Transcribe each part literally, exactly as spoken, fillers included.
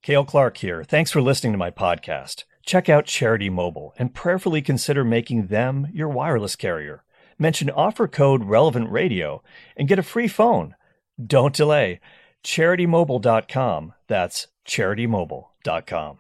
Cale Clark here. Thanks for listening to my podcast. Check out Charity Mobile and prayerfully consider making them your wireless carrier. Mention offer code Relevant Radio and get a free phone. Don't delay. charity mobile dot com. That's charity mobile dot com.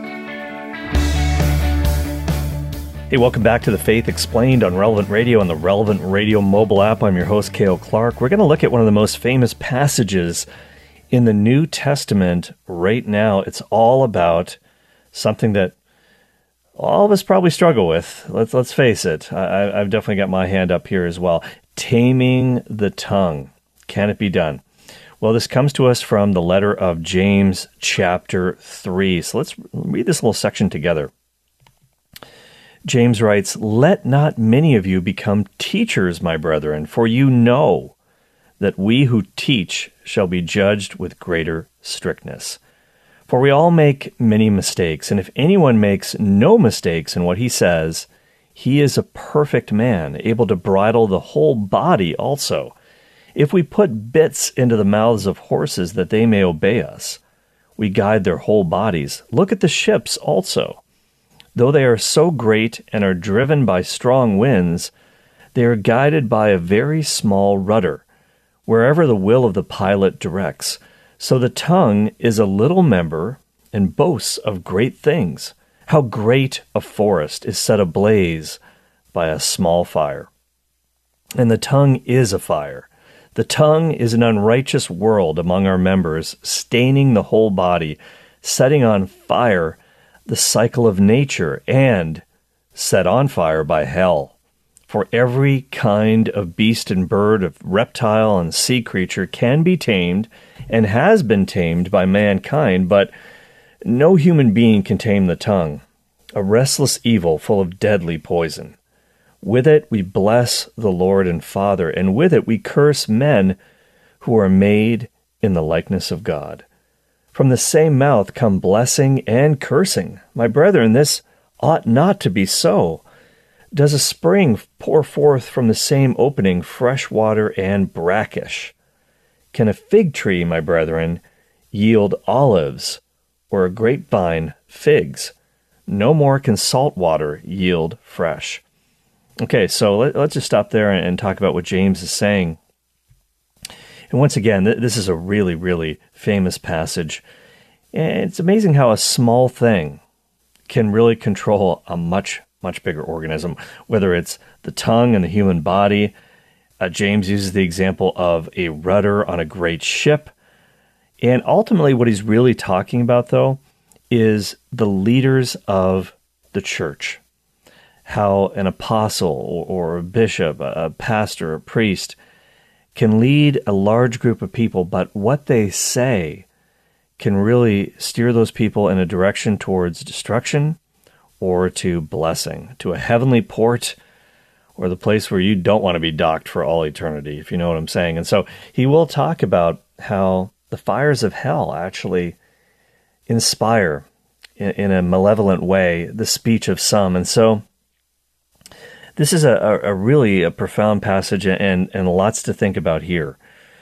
Hey, welcome back to The Faith Explained on Relevant Radio and the Relevant Radio mobile app. I'm your host, Cale Clark. We're going to look at one of the most famous passages in the New Testament right now. It's all about something that all of us probably struggle with. Let's let's face it. I, I've definitely got my hand up here as well. Taming the tongue. Can it be done? Well, this comes to us from the letter of James, chapter three. So let's read this little section together. James writes, "Let not many of you become teachers, my brethren, for you know that we who teach shall be judged with greater strictness. For we all make many mistakes, and if anyone makes no mistakes in what he says, he is a perfect man, able to bridle the whole body also. If we put bits into the mouths of horses that they may obey us, we guide their whole bodies. Look at the ships also. Though they are so great and are driven by strong winds, they are guided by a very small rudder, wherever the will of the pilot directs. So the tongue is a little member and boasts of great things. How great a forest is set ablaze by a small fire. And the tongue is a fire. The tongue is an unrighteous world among our members, staining the whole body, setting on fire the cycle of nature, and set on fire by hell. For every kind of beast and bird, of reptile and sea creature can be tamed and has been tamed by mankind, but no human being can tame the tongue, a restless evil full of deadly poison. With it we bless the Lord and Father, and with it we curse men who are made in the likeness of God. From the same mouth come blessing and cursing. My brethren, this ought not to be so. Does a spring pour forth from the same opening fresh water and brackish? Can a fig tree, my brethren, yield olives, or a grapevine figs? No more can salt water yield fresh." Okay, so let, let's just stop there and, and talk about what James is saying. And once again, th- this is a really, really famous passage. And it's amazing how a small thing can really control a much, much bigger organism, whether it's the tongue and the human body. Uh, James uses the example of a rudder on a great ship. And ultimately what he's really talking about, though, is the leaders of the church. How an apostle or, or a bishop, a, a pastor, a priest can lead a large group of people, but what they say can really steer those people in a direction towards destruction or to blessing, to a heavenly port, or the place where you don't want to be docked for all eternity, if you know what I'm saying. And so he will talk about how the fires of hell actually inspire, in, in a malevolent way, the speech of some. And so this is a, a really a profound passage, and, and lots to think about here.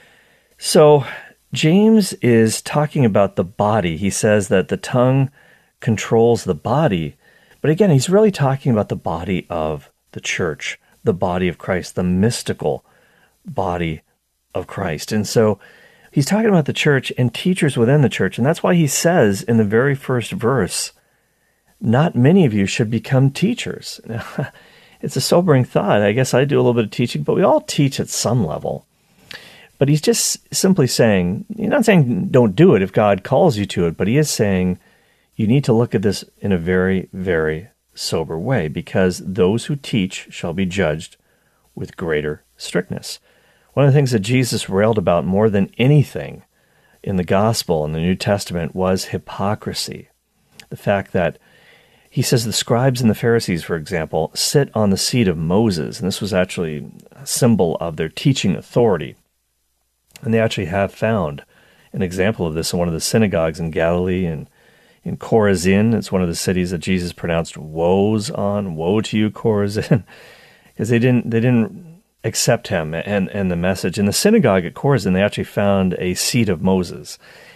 So James is talking about the body. He says that the tongue controls the body. But again, he's really talking about the body of the church, the body of Christ, the mystical body of Christ. And so he's talking about the church and teachers within the church. And that's why he says in the very first verse, not many of you should become teachers. It's a sobering thought. I guess I do a little bit of teaching, but we all teach at some level. But he's just simply saying, he's not saying don't do it if God calls you to it, but he is saying you need to look at this in a very, very sober way, because those who teach shall be judged with greater strictness. One of the things that Jesus railed about more than anything in the gospel in the New Testament was hypocrisy. The fact that he says the scribes and the Pharisees, for example, sit on the seat of Moses, and this was actually a symbol of their teaching authority. And they actually have found an example of this in one of the synagogues in Galilee, and in Chorazin. It's one of the cities that Jesus pronounced woes on. Woe to you, Chorazin, because they didn't they didn't accept him and and the message. In the synagogue at Chorazin, they actually found a seat of Moses,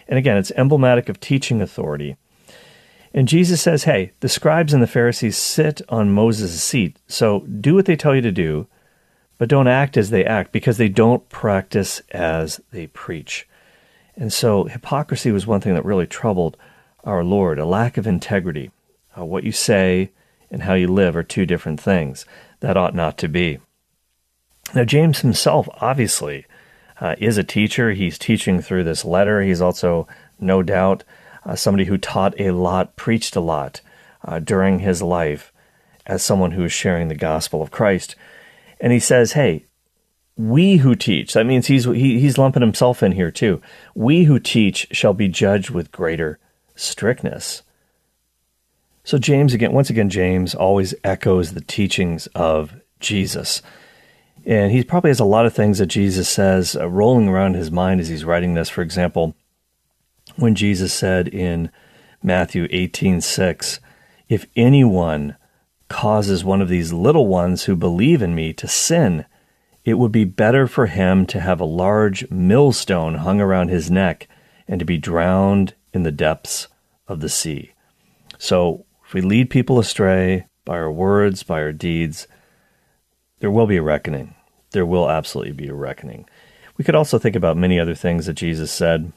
And again, it's emblematic of teaching authority. And Jesus says, hey, the scribes and the Pharisees sit on Moses' seat, so do what they tell you to do, but don't act as they act, because they don't practice as they preach. And so hypocrisy was one thing that really troubled our Lord, a lack of integrity. Uh, what you say and how you live are two different things. That ought not to be. Now, James himself, obviously, uh, is a teacher. He's teaching through this letter. He's also, no doubt, uh, somebody who taught a lot, preached a lot uh, during his life as someone who is sharing the gospel of Christ. And he says, hey, we who teach, that means he's he, he's lumping himself in here too. We who teach shall be judged with greater strictness. So James, again, once again, James always echoes the teachings of Jesus. And he probably has a lot of things that Jesus says uh, rolling around his mind as he's writing this. For example, when Jesus said in Matthew eighteen six, if anyone causes one of these little ones who believe in me to sin, it would be better for him to have a large millstone hung around his neck and to be drowned in the depths of the sea. So if we lead people astray by our words, by our deeds, there will be a reckoning. There will absolutely be a reckoning. We could also think about many other things that Jesus said.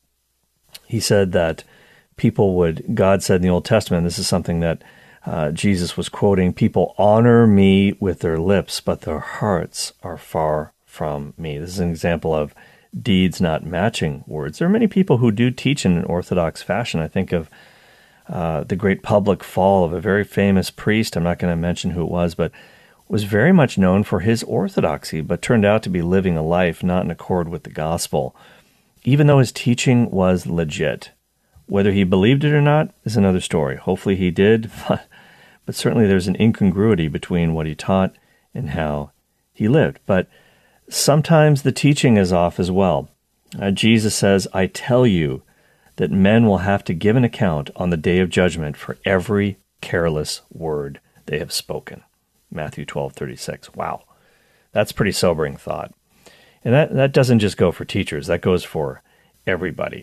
He said that people would, God said in the Old Testament, this is something that Uh, Jesus was quoting, people honor me with their lips, but their hearts are far from me. This is an example of deeds not matching words. There are many people who do teach in an orthodox fashion. I think of uh, the great public fall of a very famous priest. I'm not going to mention who it was, but was very much known for his orthodoxy, but turned out to be living a life not in accord with the gospel, even though his teaching was legit. Whether he believed it or not is another story. Hopefully he did, but, but certainly there's an incongruity between what he taught and how he lived. But sometimes the teaching is off as well. Uh, Jesus says, I tell you that men will have to give an account on the day of judgment for every careless word they have spoken. Matthew twelve thirty-six. Wow. That's pretty sobering thought. And that, that doesn't just go for teachers. That goes for everybody.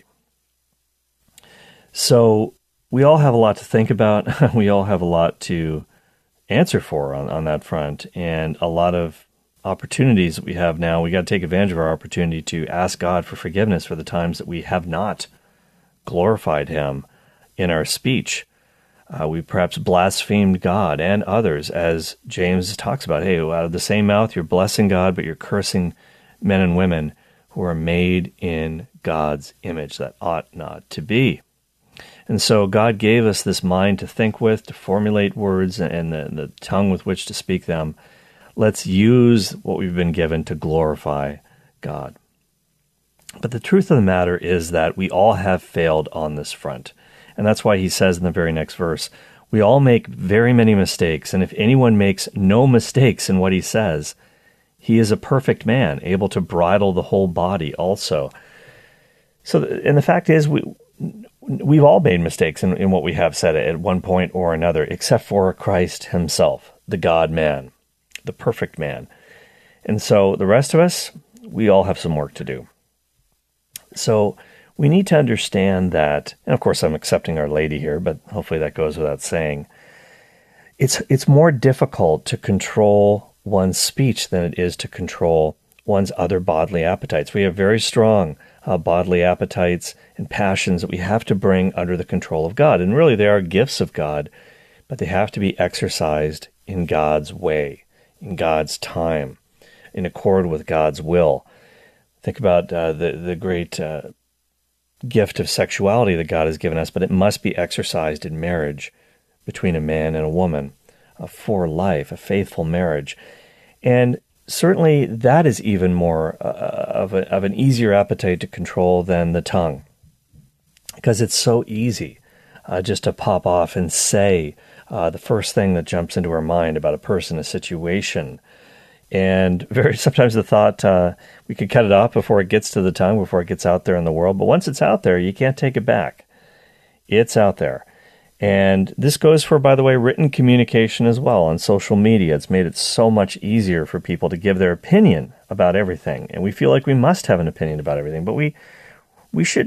So we all have a lot to think about. We all have a lot to answer for on, on that front, and a lot of opportunities that we have now. We got to take advantage of our opportunity to ask God for forgiveness for the times that we have not glorified him in our speech. Uh, we perhaps blasphemed God and others, as James talks about. Hey, out of the same mouth, you're blessing God, but you're cursing men and women who are made in God's image. That ought not to be. And so God gave us this mind to think with, to formulate words, and the, the tongue with which to speak them. Let's use what we've been given to glorify God. But the truth of the matter is that we all have failed on this front. And that's why he says in the very next verse, we all make very many mistakes, and if anyone makes no mistakes in what he says, he is a perfect man, able to bridle the whole body also. So, and the fact is, we... We've all made mistakes in, in what we have said at one point or another, except for Christ himself, the God-man, the perfect man. And so the rest of us, we all have some work to do. So we need to understand that, and of course I'm accepting Our Lady here, but hopefully that goes without saying, it's it's more difficult to control one's speech than it is to control one's other bodily appetites. We have very strong uh, bodily appetites and passions that we have to bring under the control of God. And really, they are gifts of God, but they have to be exercised in God's way, in God's time, in accord with God's will. Think about uh, the, the great uh, gift of sexuality that God has given us, but it must be exercised in marriage between a man and a woman, uh, for life, a faithful marriage. And certainly that is even more uh, of, a, of an easier appetite to control than the tongue, because it's so easy uh, just to pop off and say uh, the first thing that jumps into our mind about a person, a situation. And very sometimes the thought, uh, we could cut it off before it gets to the tongue, before it gets out there in the world. But once it's out there, you can't take it back. It's out there. And this goes for, by the way, written communication as well on social media. It's made it so much easier for people to give their opinion about everything. And we feel like we must have an opinion about everything. But we we should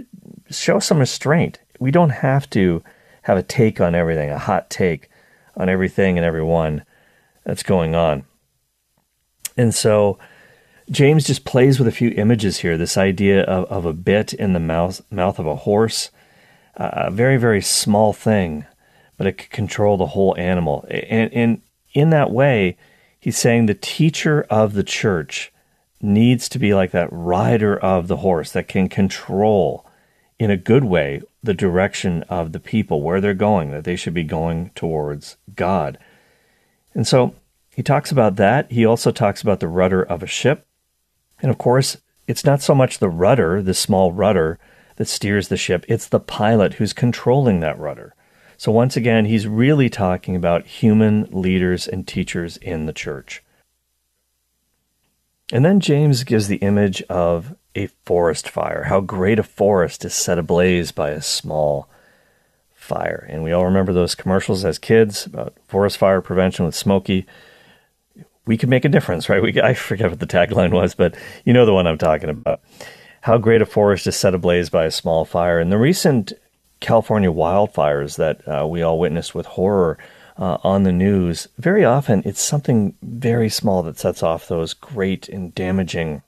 show some restraint. We don't have to have a take on everything, a hot take on everything and everyone that's going on. And so James just plays with a few images here, this idea of, of a bit in the mouth, mouth of a horse, uh, a very, very small thing, but it could control the whole animal. And, and in that way, he's saying the teacher of the church needs to be like that rider of the horse that can control, in a good way, the direction of the people, where they're going, that they should be going towards God. And so he talks about that. He also talks about the rudder of a ship. And of course, it's not so much the rudder, the small rudder, that steers the ship. It's the pilot who's controlling that rudder. So once again, he's really talking about human leaders and teachers in the church. And then James gives the image of a forest fire, how great a forest is set ablaze by a small fire. And we all remember those commercials as kids about forest fire prevention with Smokey. We could make a difference, right? We, I forget what the tagline was, but you know the one I'm talking about. How great a forest is set ablaze by a small fire. And the recent California wildfires that uh, we all witnessed with horror uh, on the news, very often it's something very small that sets off those great and damaging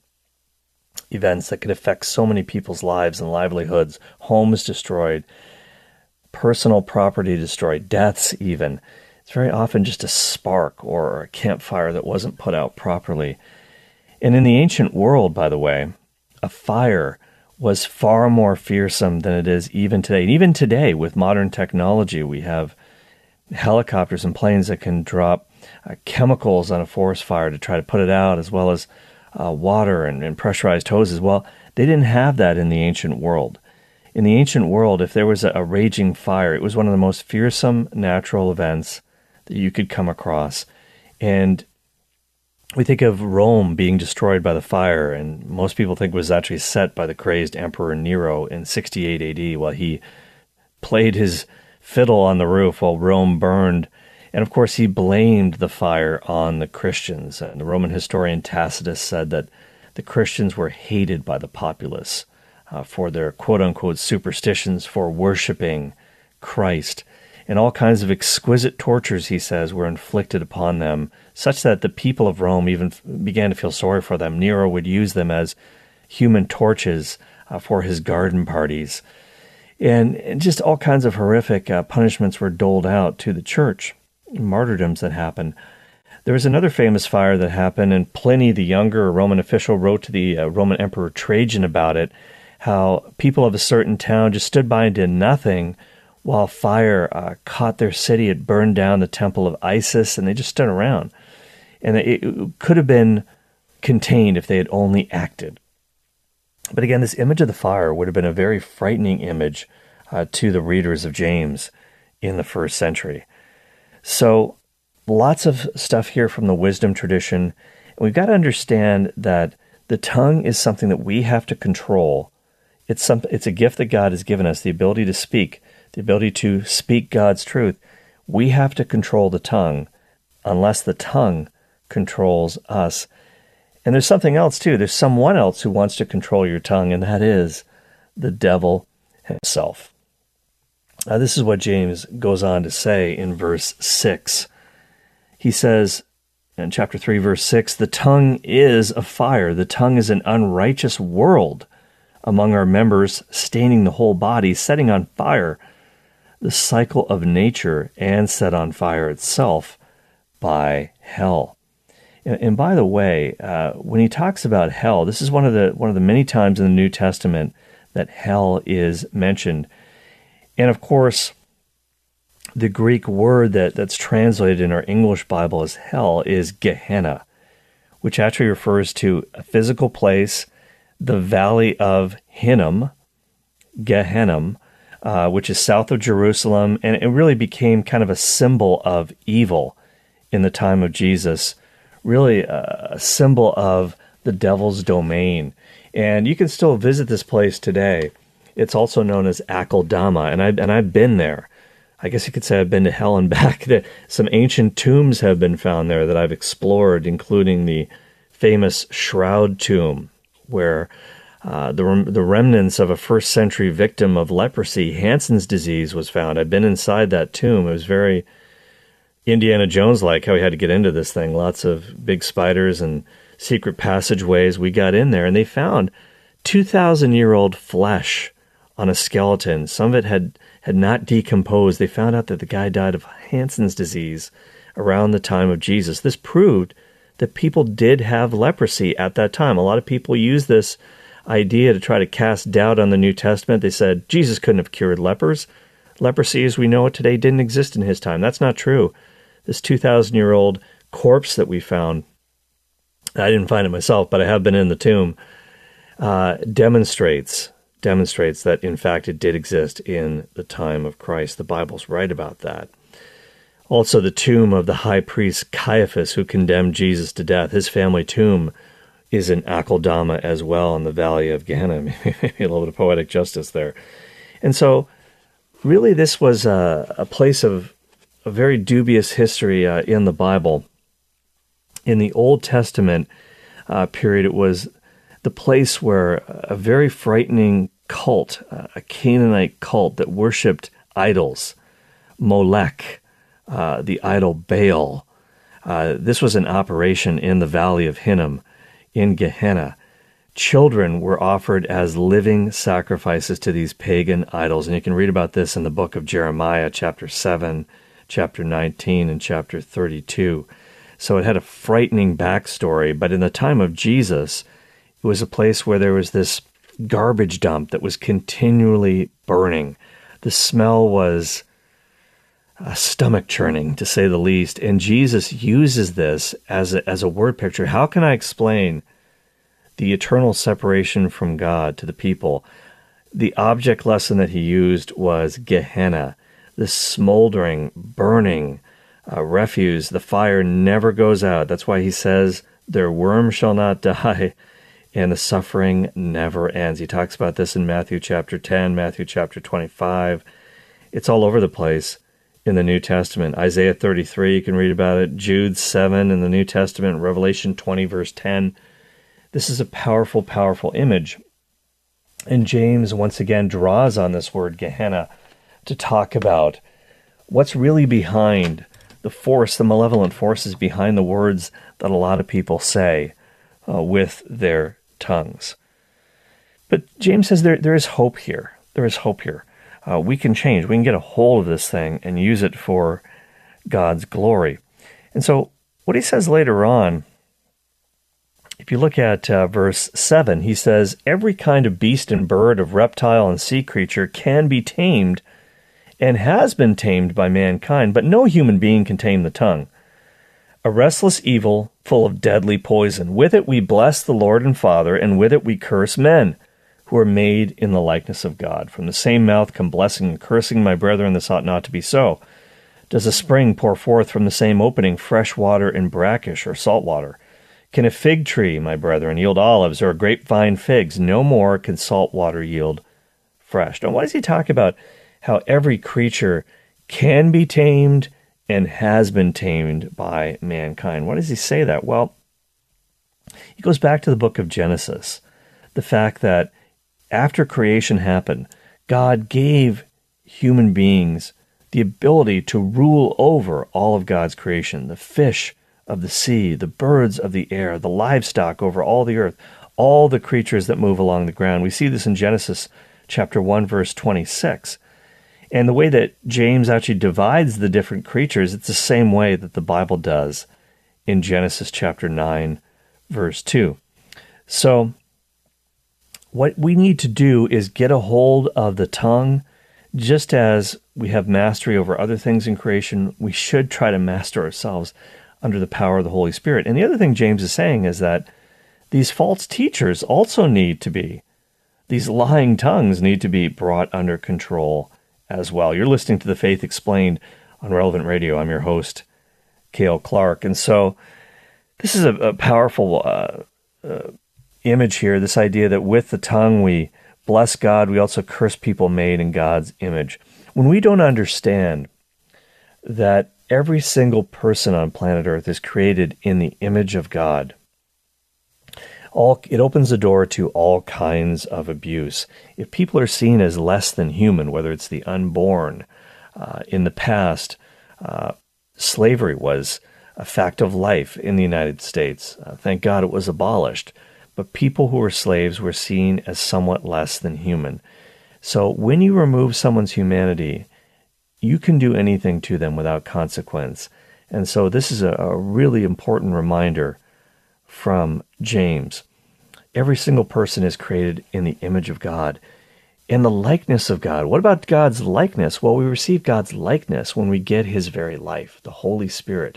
events that could affect so many people's lives and livelihoods, homes destroyed, personal property destroyed, deaths even. It's very often just a spark or a campfire that wasn't put out properly. And in the ancient world, by the way, a fire was far more fearsome than it is even today. And even today, with modern technology, we have helicopters and planes that can drop uh, chemicals on a forest fire to try to put it out, as well as uh, water and, and pressurized hoses. Well, they didn't have that in the ancient world. In the ancient world, if there was a, a raging fire, it was one of the most fearsome natural events that you could come across. And we think of Rome being destroyed by the fire, and most people think it was actually set by the crazed Emperor Nero in sixty-eight A D while he played his fiddle on the roof while Rome burned. And of course, he blamed the fire on the Christians. And the Roman historian Tacitus said that the Christians were hated by the populace uh, for their quote-unquote superstitions, for worshiping Christ. And all kinds of exquisite tortures, he says, were inflicted upon them, such that the people of Rome even began to feel sorry for them. Nero would use them as human torches uh, for his garden parties. And, and just all kinds of horrific uh, punishments were doled out to the church, martyrdoms that happened. There was another famous fire that happened, and Pliny the Younger, a Roman official, wrote to the uh, Roman Emperor Trajan about it, how people of a certain town just stood by and did nothing while fire uh, caught their city. It burned down the temple of Isis, and they just stood around. And it, it could have been contained if they had only acted. But again, this image of the fire would have been a very frightening image uh, to the readers of James in the first century. So lots of stuff here from the wisdom tradition. And we've got to understand that the tongue is something that we have to control. It's some, it's a gift that God has given us, the ability to speak, the ability to speak God's truth. We have to control the tongue unless the tongue controls us. And there's something else too. There's someone else who wants to control your tongue, and that is the devil himself. Now, this is what James goes on to say in verse six. He says in chapter three, verse six, "The tongue is a fire. The tongue is an unrighteous world among our members, staining the whole body, setting on fire the cycle of nature, and set on fire itself by hell." And, and by the way, uh, when he talks about hell, this is one of the one of the many times in the New Testament that hell is mentioned. And of course, the Greek word that, that's translated in our English Bible as hell is Gehenna, which actually refers to a physical place, the valley of Hinnom, Gehenna, uh, which is south of Jerusalem, and it really became kind of a symbol of evil in the time of Jesus, really a symbol of the devil's domain. And you can still visit this place today. It's also known as Akeldama, and, I, and I've been there. I guess you could say I've been to hell and back. Some ancient tombs have been found there that I've explored, including the famous Shroud Tomb, where Uh, the, rem- the remnants of a first century victim of leprosy, Hansen's disease, was found. I've been inside that tomb. It was very Indiana Jones-like how he had to get into this thing. Lots of big spiders and secret passageways. We got in there, and they found two thousand year old flesh on a skeleton. Some of it had, had not decomposed. They found out that the guy died of Hansen's disease around the time of Jesus. This proved that people did have leprosy at that time. A lot of people use this idea to try to cast doubt on the New Testament. They said Jesus couldn't have cured lepers. Leprosy as we know it today didn't exist in his time. That's not true. This two thousand year old corpse that we found, I didn't find it myself, but I have been in the tomb, uh, demonstrates demonstrates that, in fact, it did exist in the time of Christ. The Bible's right about that. Also, the tomb of the high priest Caiaphas, who condemned Jesus to death, his family tomb is in Akeldama as well, in the valley of Gehenna. Maybe a little bit of poetic justice there. And so, really, this was a, a place of a very dubious history uh, in the Bible. In the Old Testament uh, period, it was the place where a very frightening cult, uh, a Canaanite cult that worshipped idols, Molech, uh, the idol Baal. Uh, this was an operation in the valley of Hinnom, in Gehenna. Children were offered as living sacrifices to these pagan idols. And you can read about this in the book of Jeremiah, chapter seven, chapter nineteen, and chapter thirty-two. So it had a frightening backstory. But in the time of Jesus, it was a place where there was this garbage dump that was continually burning. The smell was uh, stomach churning, to say the least. And Jesus uses this as a, as a word picture. How can I explain the eternal separation from God to the people? The object lesson that he used was Gehenna, this smoldering, burning uh, refuse. The fire never goes out. That's why he says, their worm shall not die, and the suffering never ends. He talks about this in Matthew chapter ten, Matthew chapter twenty-five. It's all over the place in the New Testament. Isaiah thirty-three, you can read about it. Jude seven in the New Testament. Revelation twenty, verse ten. This is a powerful, powerful image. And James, once again, draws on this word Gehenna to talk about what's really behind the force, the malevolent forces behind the words that a lot of people say uh, with their tongues. But James says there there is hope here. There is hope here. Uh, we can change. We can get a hold of this thing and use it for God's glory. And so what he says later on, if you look at uh, verse seven, he says, every kind of beast and bird, of reptile and sea creature can be tamed and has been tamed by mankind, but no human being can tame the tongue. A restless evil full of deadly poison. With it we bless the Lord and Father, and with it we curse men, who are made in the likeness of God. From the same mouth come blessing and cursing. My brethren, this ought not to be so. Does a spring pour forth from the same opening fresh water and brackish or salt water? Can a fig tree, my brethren, yield olives, or a grapevine figs? No more can salt water yield fresh. Now, why does he talk about how every creature can be tamed and has been tamed by mankind? Why does he say that? Well, he goes back to the book of Genesis. The fact that after creation happened, God gave human beings the ability to rule over all of God's creation, the fish of the sea, the birds of the air, the livestock over all the earth, all the creatures that move along the ground. We see this in Genesis chapter one, verse twenty-six. And the way that James actually divides the different creatures, it's the same way that the Bible does in Genesis chapter nine, verse two. So what we need to do is get a hold of the tongue. Just as we have mastery over other things in creation, we should try to master ourselves under the power of the Holy Spirit. And the other thing James is saying is that these false teachers also need to be, these lying tongues need to be brought under control as well. You're listening to The Faith Explained on Relevant Radio. I'm your host, Cale Clark. And so this is a, a powerful uh, uh, image here, this idea that with the tongue we bless God, we also curse people made in God's image. When we don't understand that every single person on planet Earth is created in the image of God, All it opens the door to all kinds of abuse. If people are seen as less than human, whether it's the unborn, uh, in the past, uh, slavery was a fact of life in the United States. Uh, thank God it was abolished. But people who were slaves were seen as somewhat less than human. So when you remove someone's humanity, you can do anything to them without consequence. And so this is a, a really important reminder from James. Every single person is created in the image of God, in the likeness of God. What about God's likeness? Well, we receive God's likeness when we get his very life, the Holy Spirit.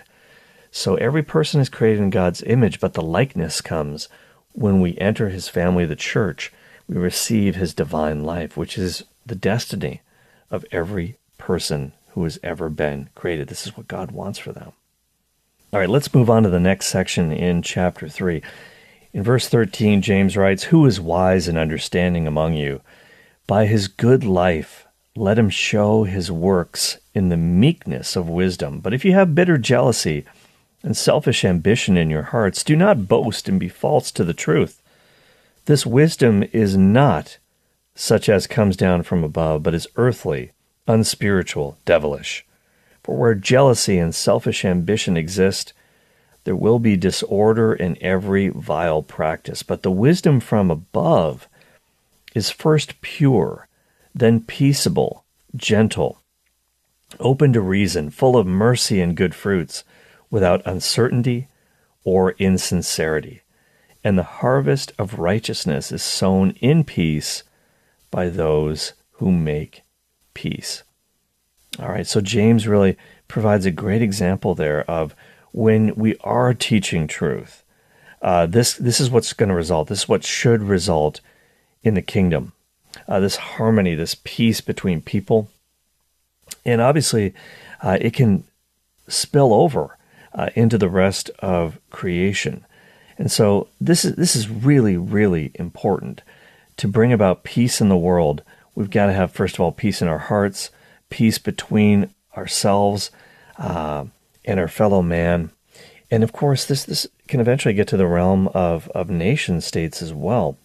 So every person is created in God's image, but the likeness comes when we enter his family, the church. We receive his divine life, which is the destiny of every person who has ever been created. This is what God wants for them. All right, let's move on to the next section in chapter three. In verse thirteen, James writes, "Who is wise and understanding among you? By his good life, let him show his works in the meekness of wisdom. But if you have bitter jealousy and selfish ambition in your hearts, do not boast and be false to the truth. This wisdom is not such as comes down from above, but is earthly, unspiritual, devilish. For where jealousy and selfish ambition exist, there will be disorder in every vile practice. But the wisdom from above is first pure, then peaceable, gentle, open to reason, full of mercy and good fruits, without uncertainty or insincerity. And the harvest of righteousness is sown in peace by those who make peace." All right, so James really provides a great example there of when we are teaching truth. Uh, this this is what's going to result. This is what should result in the kingdom. Uh, this harmony, this peace between people. And obviously, uh, it can spill over uh, into the rest of creation. And so this is this is really, really important. To bring about peace in the world, we've got to have, first of all, peace in our hearts, peace between ourselves uh, and our fellow man. And of course, this this can eventually get to the realm of, of nation states as well.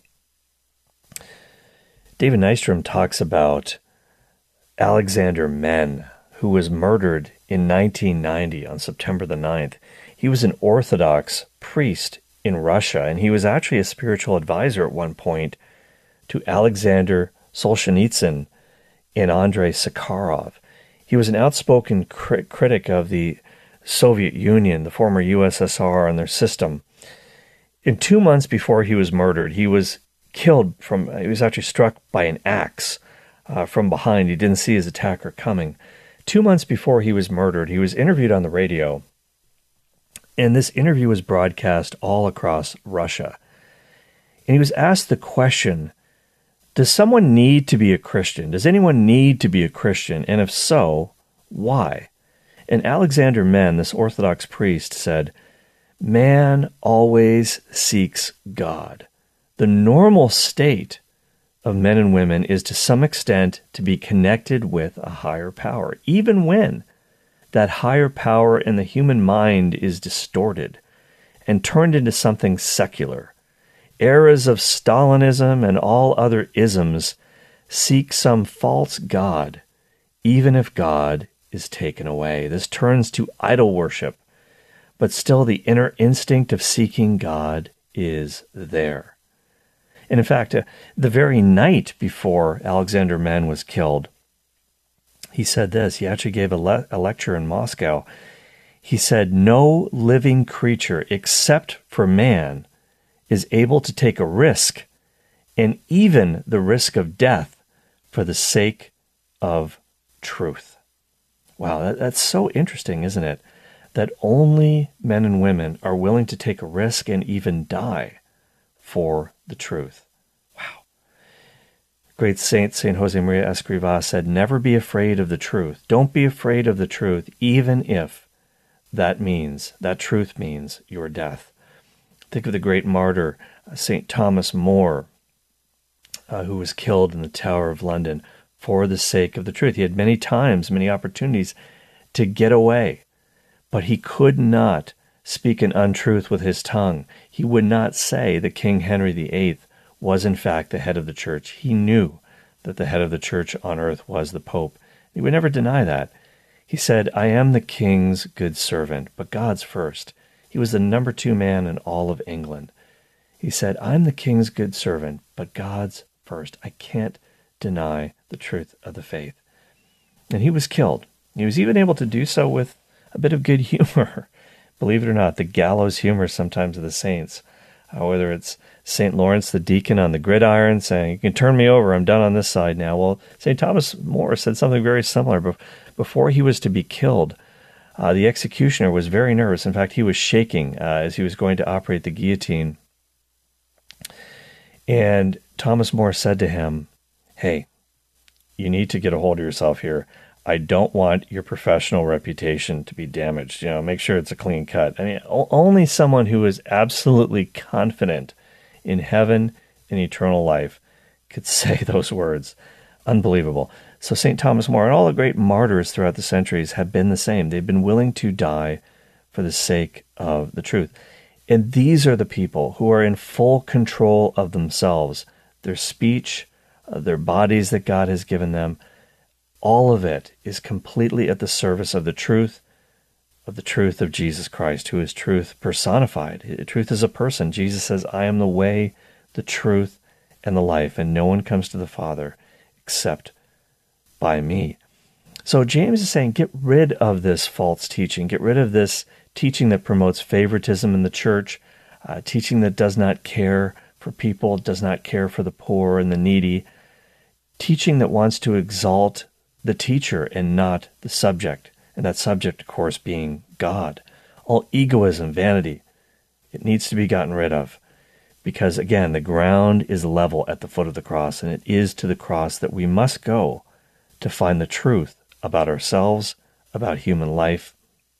David Nystrom talks about Alexander Men, who was murdered in nineteen ninety on September the ninth. He was an Orthodox priest in Russia, and he was actually a spiritual advisor at one point to Alexander Solzhenitsyn and Andrei Sakharov. He was an outspoken cri- critic of the Soviet Union, the former U S S R, and their system. In two months before he was murdered, he was killed from, he was actually struck by an axe uh, from behind. He didn't see his attacker coming. Two months before he was murdered, he was interviewed on the radio, and this interview was broadcast all across Russia. And he was asked the question, does someone need to be a Christian? Does anyone need to be a Christian? And if so, why? And Alexander Men, this Orthodox priest, said, "Man always seeks God. The normal state of men and women is to some extent to be connected with a higher power, even when that higher power in the human mind is distorted and turned into something secular. Eras of Stalinism and all other isms seek some false god, even if God is taken away. This turns to idol worship, but still the inner instinct of seeking God is there." And in fact, uh, the very night before Alexander Men was killed, he said this. He actually gave a, le- a lecture in Moscow. He said, "No living creature except for man is able to take a risk, and even the risk of death, for the sake of truth." Wow, that, that's so interesting, isn't it? That only men and women are willing to take a risk and even die for the truth. Wow. Great saint, Saint Josemaria Escrivá said, "Never be afraid of the truth. Don't be afraid of the truth, even if that means, that truth means your death." Think of the great martyr, Saint Thomas More, uh, who was killed in the Tower of London for the sake of the truth. He had many times, many opportunities to get away, but he could not speak an untruth with his tongue. He would not say that King Henry the Eighth was in fact the head of the church. He knew that the head of the church on earth was the Pope. He would never deny that. He said, I am the king's good servant, but God's first. He was the number two man in all of England. He said, I'm the king's good servant, but God's first. I can't deny the truth of the faith. And he was killed. He was even able to do so with a bit of good humor. Believe it or not, the gallows humor sometimes of the saints. Uh, whether it's Saint Lawrence, the deacon on the gridiron, saying, you can turn me over, I'm done on this side now. Well, Saint Thomas More said something very similar. Before he was to be killed, uh, the executioner was very nervous. In fact, he was shaking uh, as he was going to operate the guillotine. And Thomas More said to him, hey, you need to get a hold of yourself here. I don't want your professional reputation to be damaged. You know, make sure it's a clean cut. I mean, o- only someone who is absolutely confident in heaven and eternal life could say those words. Unbelievable. So Saint Thomas More and all the great martyrs throughout the centuries have been the same. They've been willing to die for the sake of the truth. And these are the people who are in full control of themselves, their speech, uh, their bodies that God has given them. All of it is completely at the service of the truth, of the truth of Jesus Christ, who is truth personified. Truth is a person. Jesus says, I am the way, the truth, and the life, and no one comes to the Father except by me. So James is saying, get rid of this false teaching. Get rid of this teaching that promotes favoritism in the church, uh, teaching that does not care for people, does not care for the poor and the needy, teaching that wants to exalt the teacher and not the subject, and that subject, of course, being God. All egoism, vanity, it needs to be gotten rid of, because, again, the ground is level at the foot of the cross, and it is to the cross that we must go to find the truth about ourselves, about human life,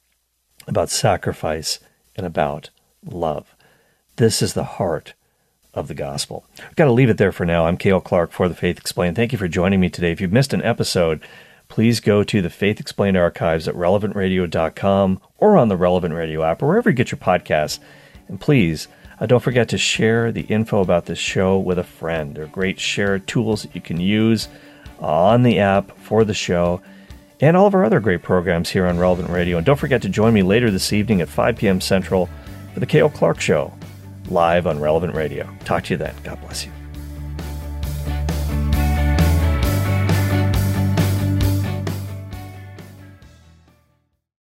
about sacrifice, and about love. This is the heart of the gospel. I've got to leave it there for now. I'm Cale Clark for The Faith Explained. Thank you for joining me today. If you've missed an episode, please go to the Faith Explained archives at relevant radio dot com or on the Relevant Radio app or wherever you get your podcasts. And please, uh, don't forget to share the info about this show with a friend. There are great share tools that you can use on the app for the show and all of our other great programs here on Relevant Radio. And don't forget to join me later this evening at five p.m. Central for the Cale Clark Show, live on Relevant Radio. Talk to you then. God bless you.